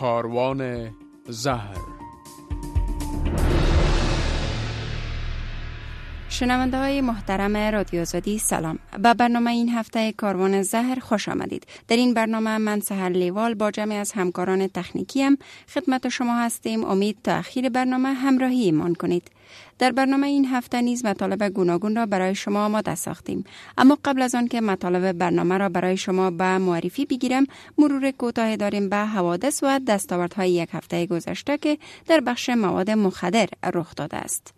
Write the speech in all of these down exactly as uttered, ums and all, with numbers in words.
کاروان زهر. شنونده های محترم رادیو آزادی سلام. به برنامه این هفته کاروان زهر خوش آمدید. در این برنامه من سحر لیوال با جمعی از همکاران تکنیکیم خدمت شما هستیم. امید تا اخیر برنامه همراهی ایمان کنید. در برنامه این هفته نیز مطالب گوناگون را برای شما آماده ساختیم. اما قبل از آن که مطالب برنامه را برای شما به معرفی بگیرم، مرور کوتاه داریم به حوادث و دستاوردهای یک هفته گذشته که در بخش مواد مخدر رخ داده است.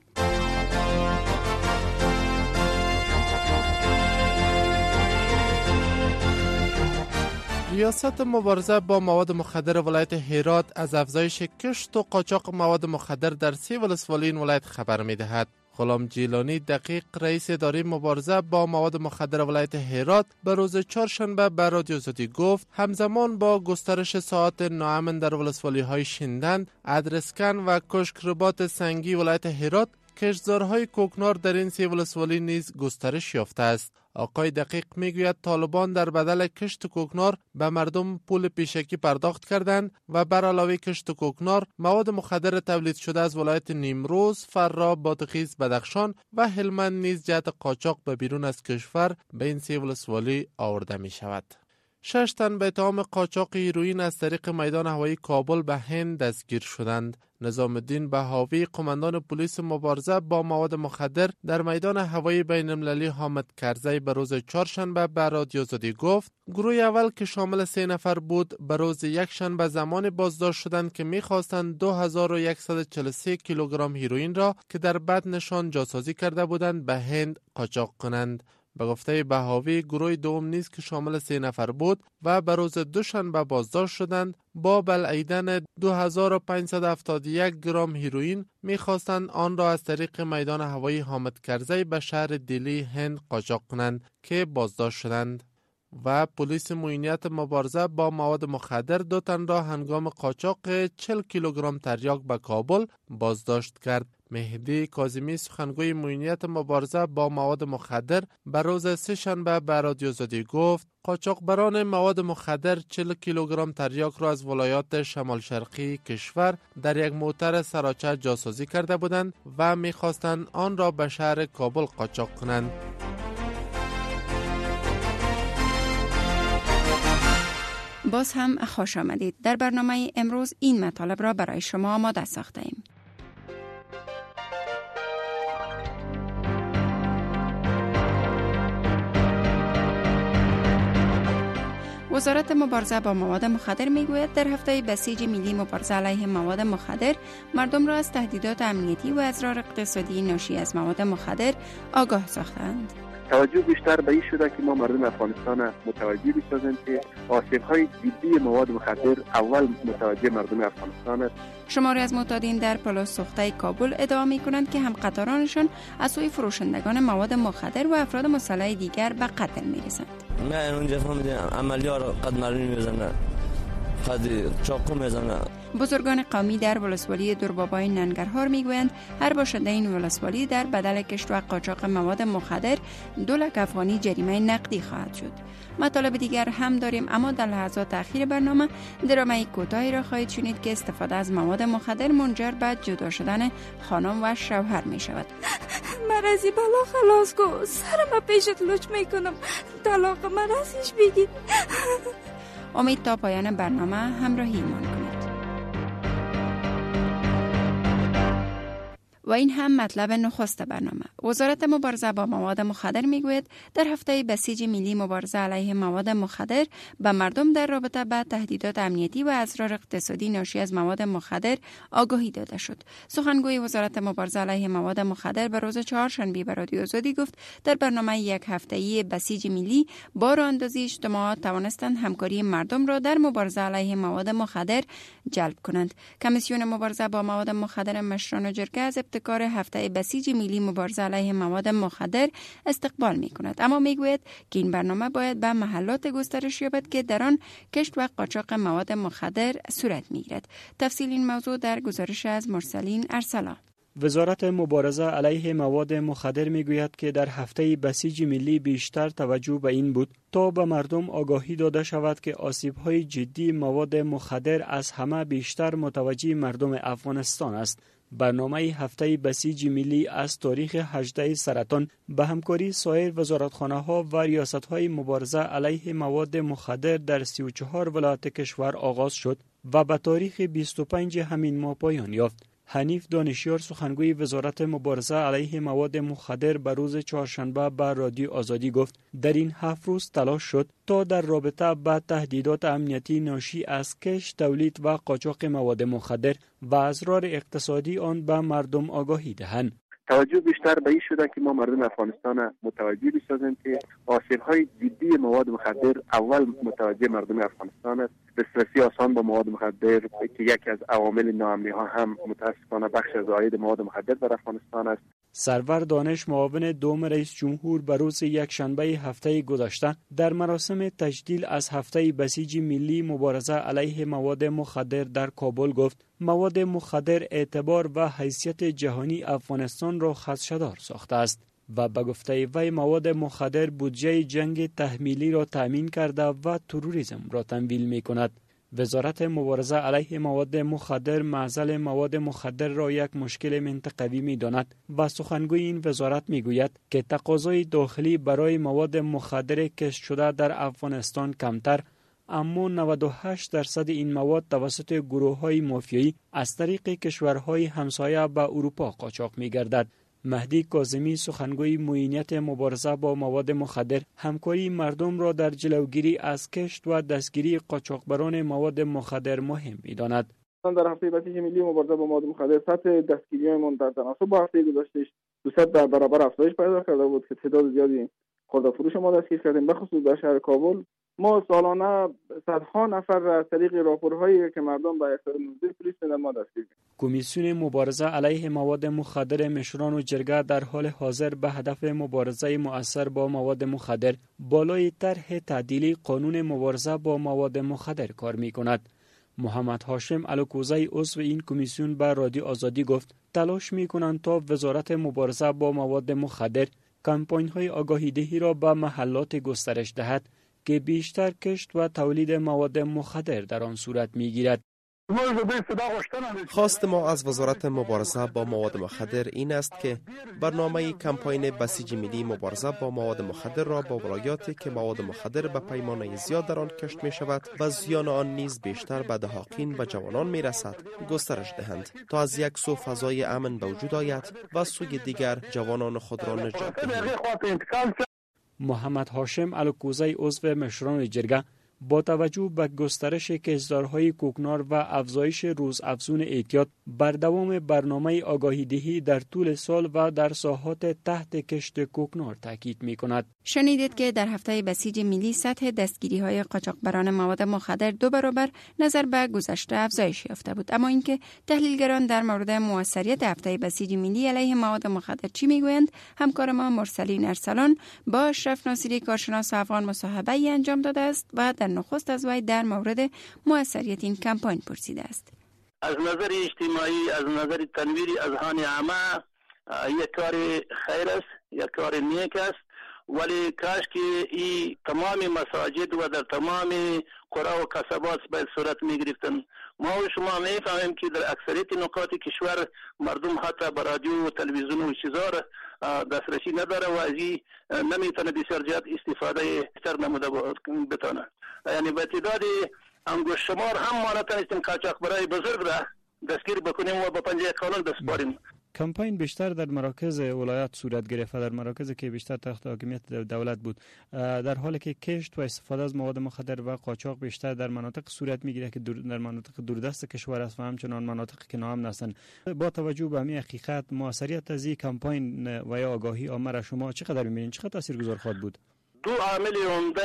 ریاست مبارزه با مواد مخدر ولایت هرات از افزایش کشت و قاچاق مواد مخدر در سه ولسوالی این ولایت خبر می دهد. غلام جیلانی دقیق رئیس اداره مبارزه با مواد مخدر ولایت هرات به روز چهارشنبه به رادیو آزادی گفت همزمان با گسترش ساعات ناامن در ولسوالی های شیندند، ادرسکن و کشک رباط سنگی ولایت هرات کشتزارهای کوکنار در این سه ولسوالی نیز گسترش یافته است. آقای دقیق میگوید طالبان در بدل کشت کوکنار به مردم پول پیشکی پرداخت کردند و بر علاوه کشت کوکنار مواد مخدر تولید شده از ولایت نیمروز، فرا، بادغیس، بدخشان و هلمند نیز جهت قاچاق به بیرون از کشور به این سه ولسوالی آورده می شود. شش تن به اتهام قاچاق هیروئین از طریق میدان هوایی کابل به هند دستگیر شدند. نظام الدین بهاوی قماندان پلیس مبارزه با مواد مخدر در میدان هوایی بین المللی حامد کرزی به روز چهارشنبه به رادیو آزادی گفت گروه اول که شامل سه نفر بود به روز یکشنبه زمان بازداشت شدند که می‌خواستند دو هزار و صد و چهل و سه کیلوگرم هیروئین را که در بدنشان جاسازی کرده بودند به هند قاچاق کنند. به گفته بهاوی گروه دوم نیز که شامل سه نفر بود و به روز دوشنبه بازداشت شدند با بلعیدن دو هزار و پانصد و هفتاد و یک گرم هیروئین می‌خواستند آن را از طریق میدان هوایی حامد کرزی به شهر دلی هند قاچاق کنند که بازداشت شدند. و پلیس معینیت مبارزه با مواد مخدر دو تن را هنگام قاچاق چهل کیلوگرم تریاک به کابل بازداشت کرد. مهدی کاظمی سخنگوی معینیت مبارزه با مواد مخدر به روز سه شنبه به رادیو آزادی گفت قاچاقبران مواد مخدر چهل کیلوگرم تریاک را از ولایات شمال شرقی کشور در یک موتر سراچه جاسازی کرده بودند و می‌خواستند آن را به شهر کابل قاچاق کنند. باز هم خوش آمدید. در برنامه امروز این مطالب را برای شما آماده ساخته ایم. وزارت مبارزه با مواد مخدر میگوید در هفته بسیج ملی مبارزه علیه مواد مخدر مردم را از تهدیدات امنیتی و اضرار اقتصادی ناشی از مواد مخدر آگاه ساختند. توجه بیشتر به این شده که ما مردم افغانستان متوجه بشویم که آسیب‌های جدی مواد مخدر اول متوجه مردم افغانستان است. شماری از معتادین در پلاس سوخته کابل ادعا می‌کنند که همقطارانشان از سوی فروشندگان مواد مخدر و افراد مسلح دیگر به قتل می‌رسند. نه اونجا فهمیدم عملیات قد مرمی میزنن، قد چاقو میزنن. بزرگان قومی در ولسوالی دربابای ننگرهار میگویند هر باشنده این ولسوالی در بدل کشت و قاچاق مواد مخدر دو لک افغانی جریمه نقدی خواهد شد. مطالب دیگر هم داریم، اما در لحظات اخیر برنامه درامه کوتاهی را خواهید شنید که استفاده از مواد مخدر منجر به جدا شدن خانم و شوهر می شود. من از این بلا خلاص کن، سرم پیشت لچ میکنم، طلاق من ازش بگید. امید تا پایان برنامه همراهی ایمان کنید. و این هم مطلب نخست برنامه. وزارت مبارزه با مواد مخدر میگوید در هفته بسیج ملی مبارزه علیه مواد مخدر به مردم در رابطه با تهدیدات امنیتی و اضرار اقتصادی ناشی از مواد مخدر آگاهی داده شد. سخنگوی وزارت مبارزه علیه مواد مخدر به روز چهارشنبه به رادیو آزادی گفت در برنامه یک هفته‌ای بسیج ملی با راهاندازی اجتماعات توانستند همکاری مردم را در مبارزه علیه مواد مخدر جلب کنند. کمیسیون مبارزه با مواد مخدر مشران و جرگه از ابتکار هفته بسیج ملی مبارزه علیه مواد مخدر استقبال می کند، اما می گوید که این برنامه باید به محلات گسترش یابد که در آن کشت و قاچاق مواد مخدر صورت می گیرد. تفصیل این موضوع در گزارش از مرسلین ارسلا. وزارت مبارزه علیه مواد مخدر میگوید که در هفته بسیج ملی بیشتر توجه به این بود تا به مردم آگاهی داده شود که آسیب‌های جدی مواد مخدر از همه بیشتر متوجه مردم افغانستان است. برنامه هفته بسیج ملی از تاریخ هجدهم سرطان به همکاری سایر وزارتخانه‌ها و ریاست‌های مبارزه علیه مواد مخدر در سی و چهار ولایت کشور آغاز شد و به تاریخ بیست و پنج همین ماه پایان یافت. حنیف دانشیار سخنگوی وزارت مبارزه علیه مواد مخدر به روز چهارشنبه به رادیو آزادی گفت در این هفت روز تلاش شد تا در رابطه با تهدیدات امنیتی ناشی از کشت، تولید و قاچاق مواد مخدر و اضرار اقتصادی آن به مردم آگاهی دهند. توجه بیشتر به این شده که ما مردم افغانستان متوجه بسازیم که آسیب‌های جدی مواد مخدر اول متوجه مردم افغانستان است. دسترسی آسان با مواد مخدر که یکی از عوامل ناامنی‌ها هم متاسفانه بخش از عاید مواد مخدر در افغانستان است. سرور دانش معاون دوم رئیس جمهور به روز یک شنبه هفته گذشته در مراسم تجلیل از هفته بسیج ملی مبارزه علیه مواد مخدر در کابل گفت مواد مخدر اعتبار و حیثیت جهانی افغانستان را خدشه‌دار ساخته است و به گفته وی مواد مخدر بودجه جنگ تحمیلی را تأمین کرده و تروریسم را تمویل می کند. وزارت مبارزه علیه مواد مخدر معضل مواد مخدر را یک مشکل منطقوی می داند و سخنگوی این وزارت می گوید که تقاضای داخلی برای مواد مخدر کشف شده در افغانستان کمتر، اما نود و هشت درصد این مواد توسط گروه‌های مافیایی از طریق کشورهای همسایه به اروپا قاچاق می گردد. مهدی کاظمی سخنگوی معینیت مبارزه با مواد مخدر همکاری مردم را در جلوگیری از کشت و دستگیری قاچاقبران مواد مخدر مهم می‌داند. در هفته بسیج ملی مبارزه با مواد مخدر سطح دستگیری‌مان در تناسب با هفته گذشته دوصد در برابر افزایش پیدا کرده بود که تعداد زیادی خرده فروش ما دستگیر کردیم. بخصوص در شهر کابل ما سالانه صدها نفر را از طریق راپورهایی که مردم به اختیار نوزده پلیس میدن ما دستگیر کردیم. کمیسیون مبارزه علیه مواد مخدر مشران و جرگه در حال حاضر به هدف مبارزه مؤثر با مواد مخدر بالای طرح تعدیلی قانون مبارزه با مواد مخدر کار می‌کند. محمد هاشم الوکوزی عضو این کمیسیون به رادیو آزادی گفت تلاش می‌کنند تا وزارت مبارزه با مواد مخدر کمپاین‌های آگاهی‌دهی را به محلات گسترش دهد که بیشتر کشت و تولید مواد مخدر در آن صورت می‌گیرد. خواست ما از وزارت مبارزه با مواد مخدر این است که برنامه کمپاین بسیج ملی مبارزه با مواد مخدر را با ولایاتی که مواد مخدر به پیمانه زیاد در آن کشت می شود و زیان آن نیز بیشتر به دهاقین و جوانان می رسد گسترش دهند تا از یک سو فضای امن به وجود آید و سوی دیگر جوانان خود را نجات دهند. محمد هاشم الوکوزی عضو مشران جرگه با توجه به گسترش کشدارهای کوکنار و افزایش روزافزون اعتیاد بر دوام برنامه آگاهی‌دهی در طول سال و در ساحات تحت کشت کوکنار تاکید می‌کند. شنیدید که در هفته بسیج ملی سطح دستگیری‌های قاچاقبران مواد مخدر دو برابر نظر به گذشته افزایش یافته بود، اما اینکه تحلیلگران در مورد موثریت هفته بسیج ملی علیه مواد مخدر چی میگویند، همکار ما مرسلین ارسلان با اشرف ناصری کارشناس افغان مصاحبه‌ای انجام داده است و در نخست از وی در مورد موثریت این کمپاین پرسیده است. از نظر اجتماعی، از نظر تنویر اذهان عامه یک کار خیر است، یک کار نیک است، ولی کاش که این تمام مساجد و در تمام قرى و قصبات باید صورت می گرفتن. ما و شما می فهمیم که در اکثریت نقاط کشور مردم حتی به رادیو و تلویزیون و چیزا دسترسی نداره و ازی نمیتونه بسیار جهت استفاده بیشتر نموده بتونه. یعنی به تعداد انگشت شمار هم ما نتونستیم قاچاق برای بزرگ را دستگیر بکنیم و به پنجه قانون بسپاریم. کمپاین بیشتر در مراکز ولایت صورت گرفت، در مراکزی که بیشتر تحت حاکمیت دولت بود، در حالی که کشت و استفاده از مواد مخدر و قاچاق بیشتر در مناطق صورت میگیره که در مناطق دوردست کشور است و همچنان مناطقی که ناامن هستند. با توجه به همین حقیقت موثریت از این کمپاین و یا آگاهی عامه را شما چقدر می‌بینید؟ چقدر تاثیرگذار خواهد بود؟ دو عامل عمده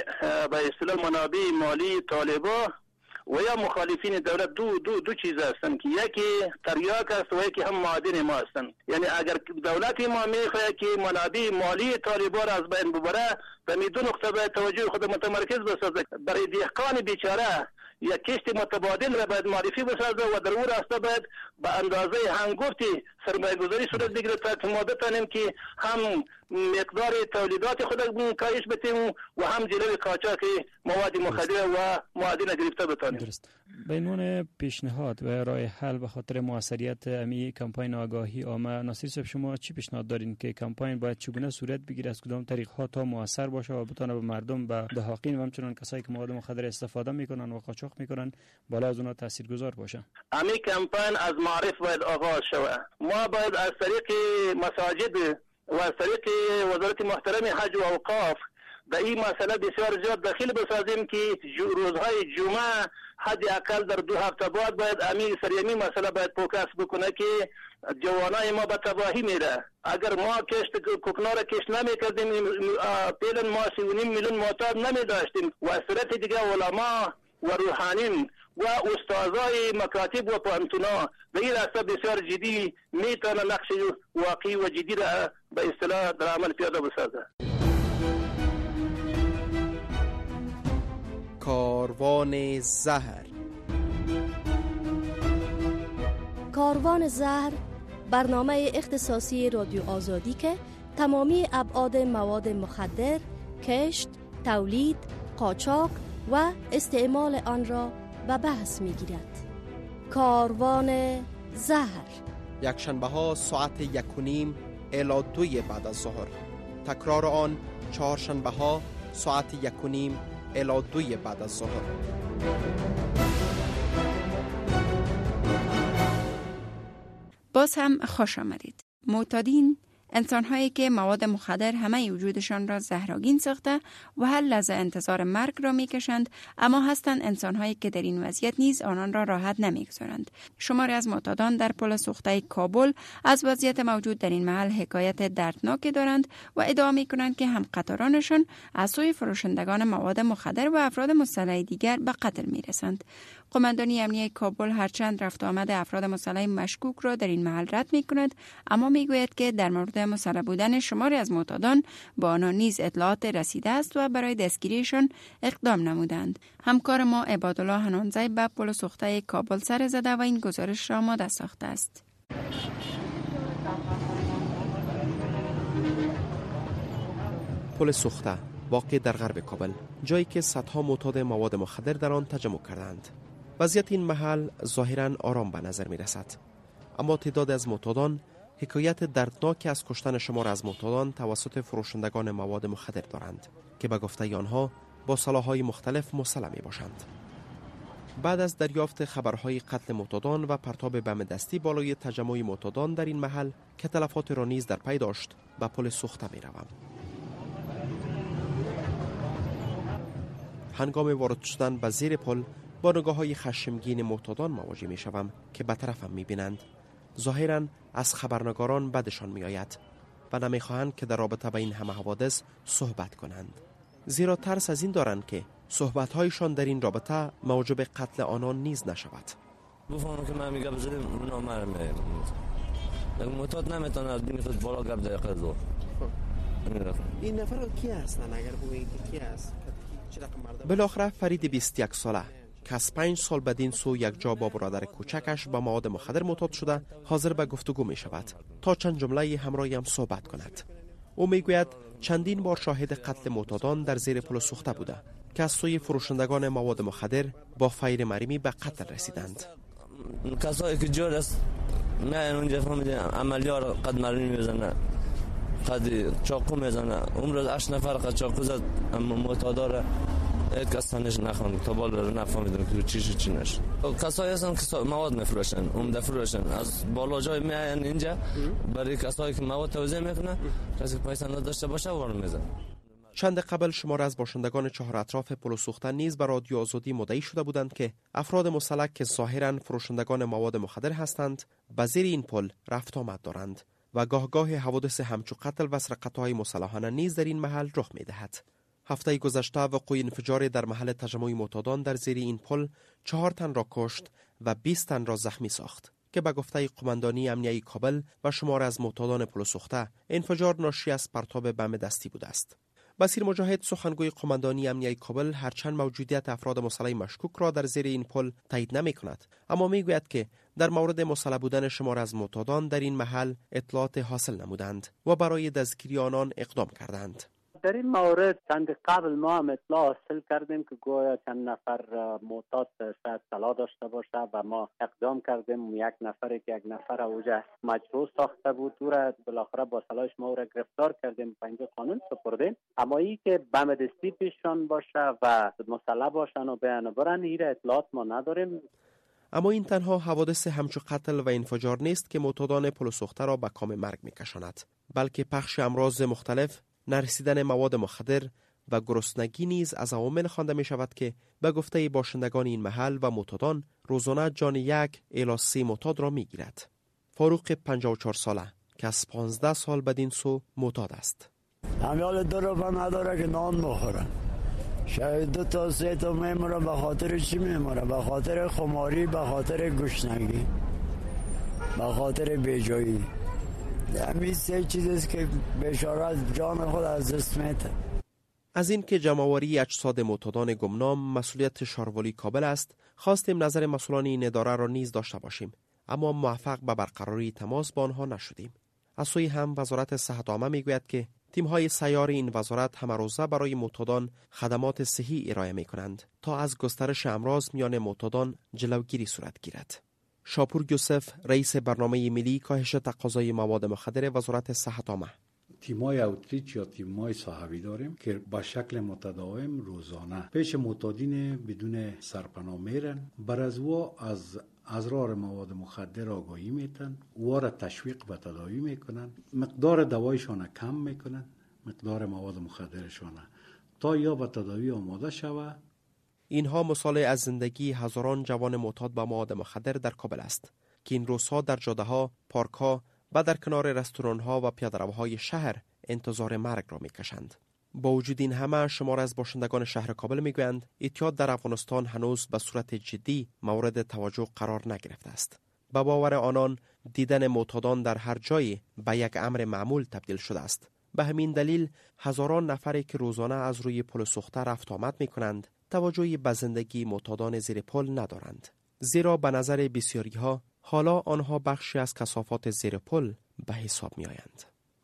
به اصطلاح منابع مالی طالبا و یا مخالفین دولت دو دو دو چیز هستند که یکی تریاک است و یکی هم معادن ما هستند. یعنی اگر دولت ما میخواهد که منابع مالی طالبا را از بین ببره، به می دو نقطه به توجه خود متمرکز بسازد. برای دهقان بیچاره یک کشت متبادل را باید معرفی بسازه و در او راسته باید به اندازه هنگفتی سرمایه گذاری صورت بگیره تا ما بتانیم که هم مقدار تولیدات خود کاهش بدیم و هم جلوی قاچاق مواد مخدر و معادن گرفته بتانیم. درست. به عنوان پیشنهاد و راه حل به خاطر موثریت امی کمپاین آگاهی عامه، ناصر صاحب شما چی پیشنهاد دارین که کمپاین باید چگونه صورت بگیره، از کدام طریق ها تا موثر باشه و بتونه به مردم، به دهاقین و همچنان کسایی که مواد مخدر استفاده میکنن و قاچاق میکنن بالا از اونها تاثیرگذار باشه؟ امی کمپاین از معرف باید آغاز شود. ما باید از طریق مساجد و از طریق وزارت محترم حج و اوقاف در این مسئله بسیار زیاد دخیل بسازیم که روزهای جمعه حد اقل در دو هفته بعد باید امی سریمی مسئله باید فوکس بکنه که جوانای ما به تباهی میره. اگر ما کشت کوکنار کشت نمی کردیم پیلن ما سی و نیم میلیون معتاد نمی داشتیم و از طرف دیگه علما و روحانین و استادای مکاتب و پانتونا به این راسته بسیار جدی میتونه نقش واقعی و جدی را به اصطلاح در عمل پیاده بسازه. کاروان زهر. کاروان زهر برنامه اختصاصی رادیو آزادی که تمامی ابعاد مواد مخدر، کشت، تولید، قاچاق و استعمال آن را به بحث می‌گیرد. کاروان زهر یک شنبه ها ساعت یک و نیم الی دوی بعد از ظهر. تکرار آن چهار شنبه ها ساعت یک و نیم الی دوی بعد از ظهر. باز هم خوش آمدید. معتادین انسان‌هایی که مواد مخدر همه وجودشان را زهرآگین ساخته و هر لحظه انتظار مرگ را می‌کشند، اما هستند انسان‌هایی که در این وضعیت نیز آنان را راحت نمی‌گذارند. شماری از معتادان در پل سوخته کابل از وضعیت موجود در این محل حکایت دردناکی دارند و ادعا می‌کنند که هم قطارانشان از سوی فروشندگان مواد مخدر و افراد مسلح دیگر به قتل می‌رسند. قماندانی امنیه کابل هرچند رفت آمد افراد مسلح مشکوک را در این محل رد می‌کند، اما می‌گوید که در مورد مسلح بودن شماری از معتادان با آنان نیز اطلاعات رسیده است و برای دستگیریشان اقدام نمودند. همکار ما عبادالله حنانزی به پل سوخته کابل سر زده و این گزارش را آماده ساخته است. پل سوخته واقع در غرب کابل، جایی که صدها معتاد مواد مخدر در آن تجمع کردند. وضعیت این محل ظاهراً آرام به نظر می رسد، اما تعداد از معتادان حکایت دردناک از کشتن شمار از معتادان توسط فروشندگان مواد مخدر دارند که به گفته آنها با سلاح‌های مختلف مسلح می باشند. بعد از دریافت خبرهای قتل معتادان و پرتاب بم دستی بالای تجمع معتادان در این محل که تلفات را نیز در پی داشت، به پل سوخته می روم. هنگام وارد شدن به زیر پل با نگاه‌های خشمگین معتادان مواجه می شوم که به طرفم می بینند. ظاهراً از خبرنگاران بدشان می آید و نمی خواهند که در رابطه با این همه حوادث صحبت کنند، زیرا ترس از این دارند که صحبت‌هایشان در این رابطه موجب قتل آنان نیز نشود. بفهمم که من میگم بزنیم نامرمه معتاد نمیتونه از این میتونه بالا گرد دقیقه دو. این نفر کی هستن اگر بگویید کی هست؟ بالاخره فرید بیست و یک ساله که از پنج سال بدین سو یک جا با برادر کوچکش با مواد مخدر معتاد شده حاضر به گفتگو می شود تا چند جمله همراهی هم صحبت کند. او می گوید چندین بار شاهد قتل معتادان در زیر پل سوخته بوده که از سوی فروشندگان مواد مخدر با فیر مریمی به قتل رسیدند. کسایی که جور است نه اونجا فهمیدن عملیار قد مرمی میزنه، قد چاقو میزنه. عمر هشت نفر قد چاقو زد، اما معتادار یک کس تنش نخوند تا بالا رو نفهمیدن که چیش چی نشد. کسایی هستن که مواد میفروشن، عمده فروشن، از بالا جای میاین اینجا برای کسایی که مواد توزیع میکنن، کسی که پیسه نداشته باشه وارد میزنه. چند قبل شماره از باشندگان چهار اطراف پل سوخته نیز به رادیو آزادی مدعی شده بودند که افراد مسلح که ظاهراً فروشندگان مواد مخدر هستند به زیر این پل رفت آمد دارند و گاه گاه حوادث همچو قتل و سرقت‌های مسلحانه نیز در این محل رخ می‌دهد. هفته گذشته وقوع انفجار در محل تجمع معتادان در زیر این پل چهار تن را کشت و بیست تن را زخمی ساخت که به گفته قماندانی امنیه کابل و شمار از معتادان پل سوخته انفجار ناشی از پرتاب بم دستی بوده است. بصیر مجاهد سخنگوی قماندانی امنیه کابل هرچند موجودیت افراد مسلح مشکوک را در زیر این پل تایید نمی کند، اما می گوید که در مورد مسلح بودن شمار از معتادان در این محل اطلاعات حاصل نمودند و برای دستگیری آنان اقدام کردند. در این مورد چند قبل ما هم اطلاع حاصل کردیم که گویا چند نفر معتاد شاید طلا داشته باشه و ما اقدام کردیم. یک نفری که یک نفر اوجه مجروح ساخته بود او را بالاخره با سلاح ما او را گرفتار کردیم، پنجه قانون سپردیم. اما ای که بم دستی پیششان باشه و مسلح باشن و بیان برن این اطلاعات ما نداریم. اما این تنها حوادث همچو قتل و انفجار نیست که معتادان پل سوخته را به کام مرگ میکشاند، بلکه پخش امراض مختلف، نرسیدن مواد مخدر و گرسنگی نیز از عوامل خوانده می شود که به گفته باشندگان این محل و معتادان روزانه جان یک الی سه معتاد را می گیرد. فاروق پنجاه و چهار ساله که از پانزده سال بدین سو معتاد است. امیال دو رو نداره که نان بخوره. شاید دو تا سه تا میموره. به خاطر چی میموره؟ به خاطر خماری، به خاطر گشنگی، به خاطر بیجایی. همین سه چیز است که بشارت جان خود از دست میده. از این که جمع‌آوری اجساد معتادان گمنام مسئولیت شاروالی کابل است، خواستیم نظر مسئولان این اداره را نیز داشته باشیم، اما موفق به برقراری تماس با آنها نشدیم. از سوی هم وزارت صحت عامه میگوید که تیم‌های سیار این وزارت همه روزه برای معتادان خدمات صحی ارائه می‌کنند تا از گسترش امراض میان معتادان جلوگیری صورت گیرد. شاپور یوسف رئیس برنامه ملی کاهش تقاضای مواد مخدر وزارت صحت عامه: تیمای اوتریچ یا تیمای صاحبی داریم که با شکل متداوم روزانه پیش معتادین بدون سرپناه میرن، بر از و از اضرار مواد مخدر آگاهی میتن، او را تشویق به تداوی میکنن، مقدار دوایشان کم میکنن، مقدار مواد مخدرشان تا یا به تداوی آماده شود. اینها مثال از زندگی هزاران جوان معتاد به مواد مخدر در کابل است که این روزها در جاده‌ها، پارک‌ها و در کنار رستوران‌ها و پیاده‌روهای شهر انتظار مرگ را می‌کشند. با وجود این همه شمار از باشندگان شهر کابل می‌گویند اعتیاد در افغانستان هنوز به صورت جدی مورد توجه قرار نگرفته است. به باور آنان دیدن معتادان در هر جایی به یک امر معمول تبدیل شده است. به همین دلیل هزاران نفری که روزانه از روی پل سوخته رفت آمد می‌کنند توجهی به زندگی معتادان زیر پل ندارند، زیرا به نظر بسیاری‌ها حالا آنها بخشی از کثافات زیر پل به حساب می آیند.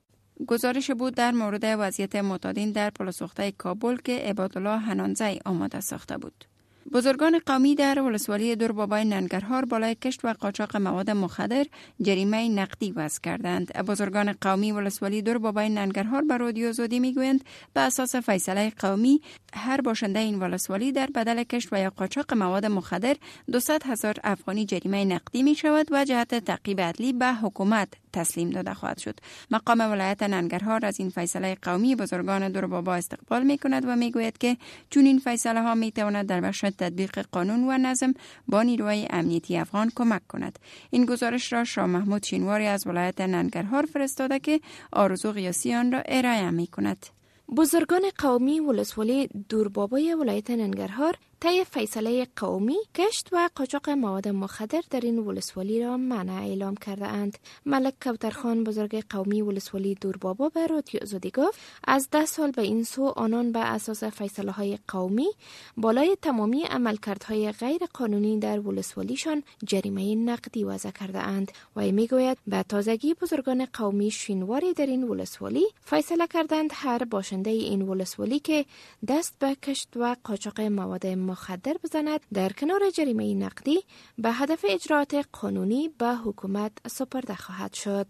گزارش بود در مورد وضعیت معتادین در پل سوخته کابل که عبادالله حنانزی آماده ساخته بود. بزرگان قومی در ولسوالی دوربابای ننگرهار بالای کشت و قاچاق مواد مخدر جریمه نقدی وضع کردند. بزرگان قومی ولسوالی دوربابای ننگرهار به رادیو زودی میگویند به اساس فیصله قومی هر باشنده این ولسوالی در بدل کشت و یا قاچاق مواد مخدر دویست هزار افغانی جریمه نقدی می شود و جهت تعقیب عدلی به حکومت تسلیم داده خواهد شد. مقام ولایت ننگرهار از این فیصله قومی بزرگان دوربابا استقبال می کند و می گوید که چون این فیصله ها می تواند در بخش تطبیق قانون و نظم با نیروهای امنیتی افغان کمک کند. این گزارش را شاه محمود شینواری از ولایت ننگرهار فرستاده که آرزو قیاسی آن را ارائه می کند. بزرگان قومی ولسوالی دوربابای ولایت ننگرهار طی فیصله قومی کشت و قاچاق مواد مخدر در این ولسوالی را منع اعلام کرده اند. ملک کوثرخان بزرگ قومی ولسوالی دوربابا به رادیو آزادی گفت از ده سال به این سو آنان به اساس فیصله های قومی بالای تمامی عملکردهای غیر قانونی در ولسوالیشان جریمه نقدی وضع کرده اند و میگوید به تازگی بزرگان قومی شینواری در این ولسوالی فیصله کردند هر باشنده این ولسوالی که دست به کشت و قاچاق مواد مخدر بزند در کنار جریمه نقدی به هدف اجراعات قانونی به حکومت سپرده خواهد شد.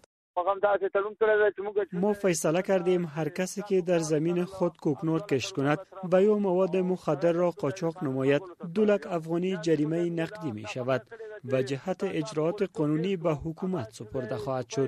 ما فیصله کردیم هر کسی که در زمین خود کوکنور کشت کند و یا مواد مخدر را قاچاق نماید دو لک افغانی جریمه نقدی می شود و جهت اجراعات قانونی به حکومت سپرده خواهد شد.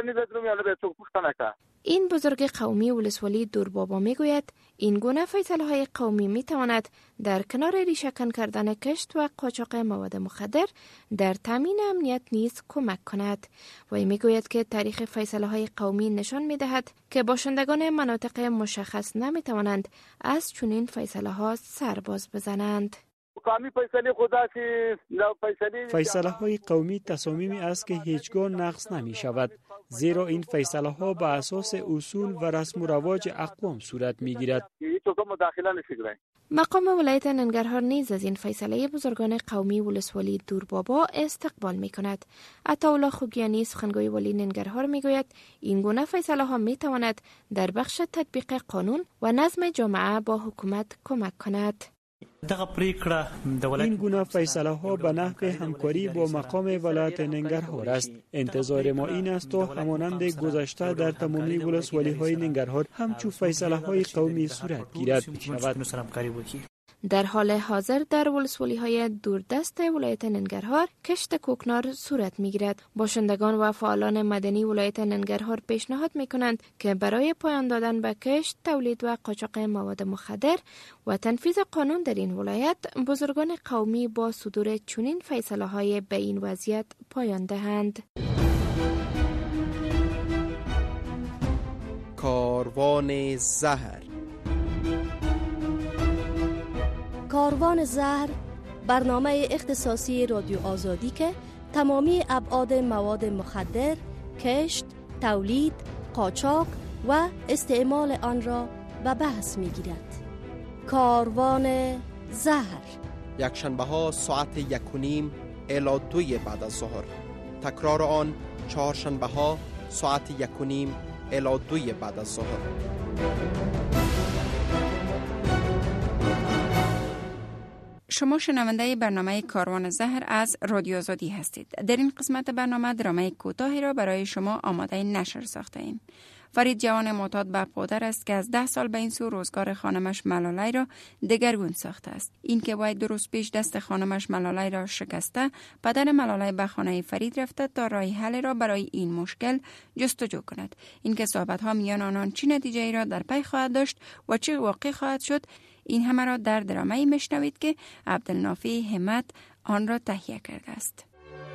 این بزرگ قومی ولسوالی دوربابا می گوید این گونه فیصله های قومی می تواند در کنار ریشه‌کن کردن کشت و قاچاق مواد مخدر در تامین امنیت نیز کمک کند و می گوید که تاریخ فیصله های قومی نشان می دهد که باشندگان مناطق مشخص نمی توانند از چنین فیصله ها سرباز بزنند. فیصله های قومی تصامیمی است که هیچگاه نقض نمی شود، زیرا این فیصله ها به اساس اصول و رسم و رواج اقوام صورت میگیرد. مقام ولایت ننگرهار نیز از این فیصله بزرگان قومی ولسوالی دوربابا استقبال می کند. عطاالله خوگیانی سخنگوی ولی ننگرهار می گوید این گونه فیصله ها می تواند در بخش تطبیق قانون و نظم جامعه با حکومت کمک کند. این گونه فیصله ها به نحو همکاری با مقام ولایت ننگرهار است. انتظار ما این است تا همانند گذشته در تمامی ولسوالی های ننگرهار همچون فیصله های قومی صورت گیرد شود. در حال حاضر در ولسوالی های دوردست ولایت ننگرهار کشت کوکنار صورت می گیرد. باشندگان و فعالان مدنی ولایت ننگرهار پیشنهاد می کنند که برای پایان دادن به کشت، تولید و قاچاق مواد مخدر و تنفیذ قانون در این ولایت، بزرگان قومی با صدور چنین فیصله های به این وضعیت پایان دهند. کاروان زهر. کاروان زهر برنامه اختصاصی رادیو آزادی که تمامی ابعاد مواد مخدر، کشت، تولید، قاچاق و استعمال آن را به بحث می گیرد. کاروان زهر یک شنبه ها ساعت یک و نیم الی دوی بعد از ظهر. تکرار آن چهار شنبه ها ساعت یک و نیم الی دوی بعد از ظهر. شما شنونده برنامه کاروان زهر از رادیو آزادی هستید. در این قسمت برنامه درامه کوتاهی را برای شما آماده نشر ساخته ایم. فرید جوان معتاد به پدر است که از ده سال به این سو روزگار خانمش ملالای را دگرگون ساخته است. این که باید دو روز پیش دست خانمش ملالای را شکسته، پدر ملالای به خانه فرید رفته تا راه حل را برای این مشکل جستجو کند. این که صحبت ها میان آنان چه نتیجه ای را در پی خواهد داشت و چه واقع خواهد شد، این همه را در درامه میشنوید که عبدالنافی همت آن را تهیه کرده است.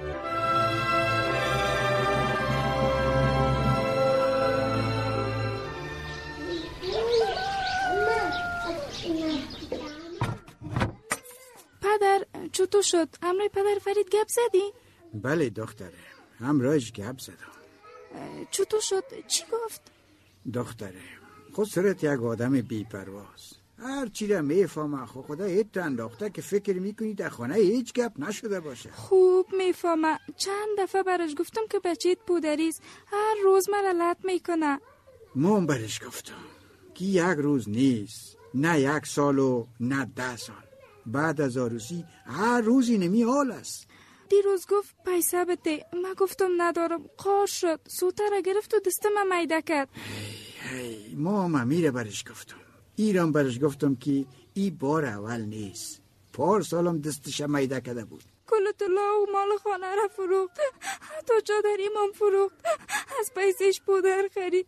پدر چطور شد؟ همراه پدر فرید گپ زدی؟ بله دختره، همراهش گپ زدم. چطور شد؟ چی گفت؟ دختره خود صورت یک آدم بی‌پرواز، هر چی را میفهمه. خو خدا هیت انداخته که فکر میکنی در خانه هیچ گپ نشده باشه. خوب میفهمه. چند دفعه برش گفتم که بچه‌ت پودریست، هر روز مرا لط میکنه. من برش گفتم که یک روز نیست، نه یک سال و نه ده سال. بعد از آروسی هر روزی نمی حال است. دیروز گفت پیسه بده، من گفتم ندارم، قار شد، سوته را گرفت و دست من میده کرد. هی هی ما ممیره برش گفتم، ایران برش گفتم که ای بار اول نیست، پار سالم دستش میده کرده بود. کلت الله و مال خانه را فروخت، حتی چادریم هم فروخت، از پیسش پودر خرید.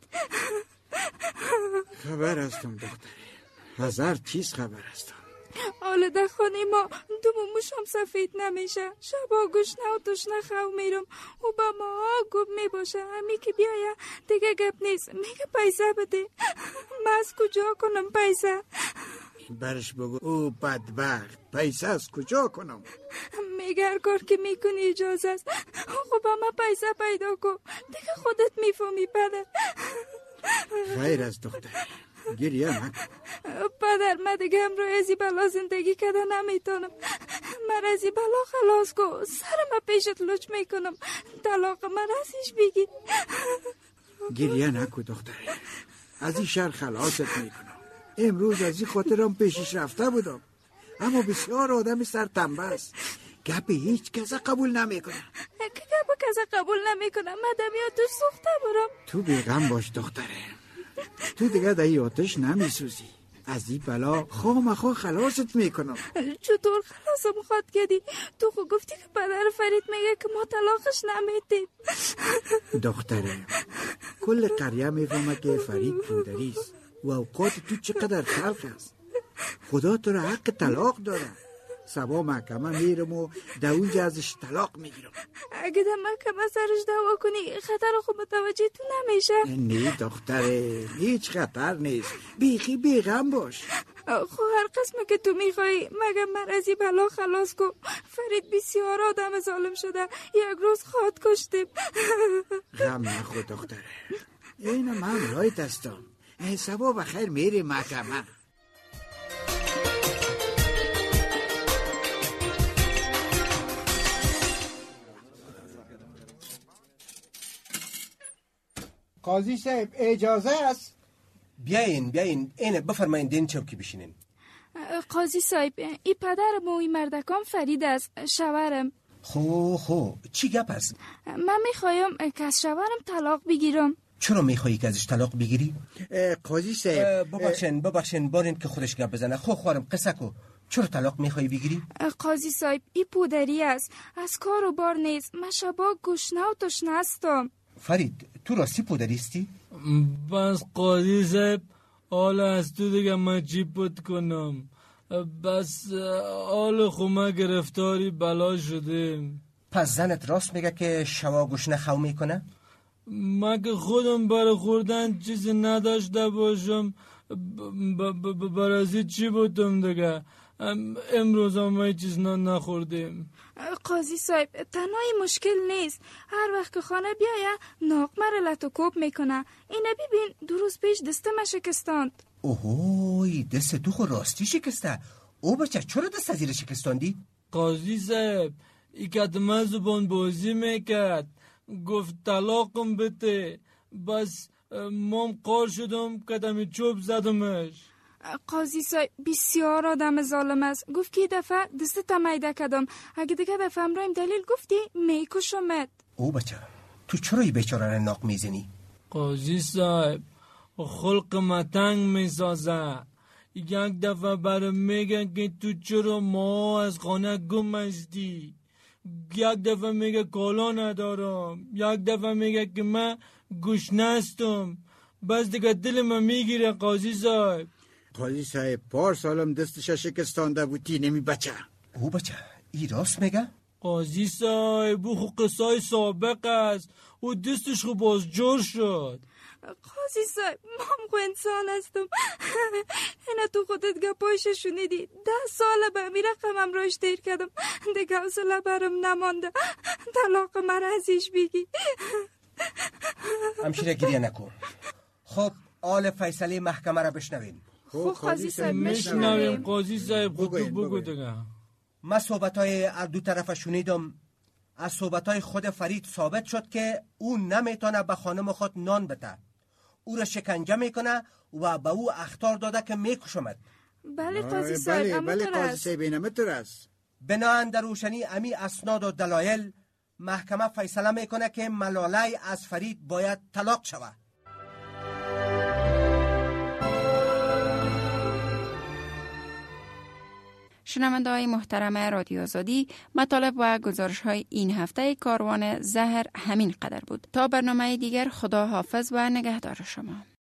خبر هستم دختری، هزار چیز خبر هستم. حالا در خانه ما دو موشم سفید نمیشه، شبا گشنه و تشنه خو میرم و با ما گوب میباشه. همی که بیایه دیگه گپ نیست، میگه پیسه بده. من از کجا کنم پیسه؟ برش بگو او بدبخت پیسه از کجا کنم؟ میگه هر کار که میکنی اجازه است. خب من پیسه پیدا کن، دیگه خودت میفهمی پدر. خیر از دختر، گریه نکن. پدر من دیگه همراه ازی بلا زندگی کده نمیتونم. من ازی بلا خلاص کن، سرم پیشت لچ میکنم، طلاق من ازیش بگی. گریه نکن دختر، از این شر خلاصت میکنم. امروز از این خاطرم پیشش رفته بودم، اما بسیار آدم سرتنبه است، گپ هیچ کس قبول نمیکنه. که گپ کس قبول نمیکنه مدمیاتش سوخته برم. تو بیغم باش دختره، تو دیگه دایی آتش نمیسوزی. از این بلا خواه مخواه خلاصت میکنم. چطور خلاصم خواد کردی؟ تو خود گفتی که پدر فرید میگه که ما طلاقش نمیدیم. دختره کل قریه میفهمه که فرید پودریست و اوقات تو چقدر تلخ است. خدا تو را حق طلاق داره. سبا محکمه میرم و در اونجا ازش طلاق میگیرم. اگه در محکمه سرش دعوا کنی خطر خود متوجه تو نمیشه؟ نه دختره، هیچ خطر نیست، بیخی بیغم باش. خب هر قسم که تو میخوای مگه من از این بلا خلاص کن. فرید بسیار آدم ظالم شده، یک روز خود کشتیم. غم نخور دختره، اینم من رایت هستم. سبا بخیر میری محکمه. قاضی صاحب اجازه است؟ بیاین بیاین اینه بفرمایین دین چوکی بشینین. قاضی صاحب ای پدرم و ای مردکان فرید است، شوهرم. خو خو چی گپ است؟ من میخوایم که از شوهرم طلاق بگیرم. چرا میخوایی که ازش طلاق بگیری؟ قاضی صاحب ببخشین ببخشین بارین که خودش گپ بزنه. خو خوارم قصه کو. چرا طلاق میخوایی بگیری؟ قاضی صاحب ای پودری است، از کار و بار نیست. من شبا گشنه و تشنه هستم. فرید تو راستی پودریستی؟ بس قاضی صاحب حالا از تو دیگه من چی پود کنم؟ بس حال خومه گرفتاری بلا شدیم. پس زنت راست میگه که شوا گشنه خو میکنه؟ مگه خودم برای خوردن چیزی نداشته باشم برازی چی بودم دیگه؟ امروز هم چیز نخوردیم. قاضی صاحب تنهایی مشکل نیست. هر وقت که خانه بیایه ناقمه را لط و کوب میکنه. اینه ببین دو روز پیش دستم شکستاند. اوهوی دست تو خو راستی شکسته. او بچه چرا دست زیر شکستاندی؟ قاضی صاحب ای کدمه زبان بازی میکرد، گفت طلاقم بده. بس مام قار شدم کدمی چوب زدمش. قاضی صاحب بسیار آدم ظالم است. گفت که دفعه دست تمیده کدم، اگه دیگه دفعه امرایم دلیل گفتی میکشمت. او بچه تو چرا ای بیچاره ناق میزنی؟ قاضی صاحب خلق متنگ میسازه. یک دفعه برای میگن که تو چرا ما از خانه گم هستی، یک دفعه میگه کالا ندارم، یک دفعه میگه که من گشنه هستم. بس دیگه دل من میگیره قاضی صاحب. قاضی صاحب پار سالم دستش شکستانده بودی نمی بچه. او بچه ای راست میگه؟ قاضی صاحب او خو قصای سابق است، او دستش خو باز جور شد. قاضی صاحب مام خو انسان هستم. اینا تو خودت گپایش شنیدی. ده ساله به امیر رقمم راش دیر کردم، دیگه حوصله برم نمانده. طلاق من ازش بگی. همشیره گریه نکن. خب آل فیصله محکمه را بشنوین. خب قاضی صاحب میشنویم. قاضی صاحب خود تو بگو دیگه. من صحبتای از دو طرف شنیدم. از صحبتای خود فرید ثابت شد که او نمیتونه به خانم خود نان بده، او را شکنجه میکنه و به او اخطار داده که میکشمد. بله قاضی صاحب بله بله قاضی صاحب اینمتر است. بناهن در روشنی امی اسناد و دلایل محکمه فیصله میکنه که ملاله از فرید باید طلاق شود. شنونده های محترم رادیو آزادی، مطالب و گزارش های این هفته کاروان زهر همین قدر بود. تا برنامه دیگر خدا حافظ و نگهدار شما.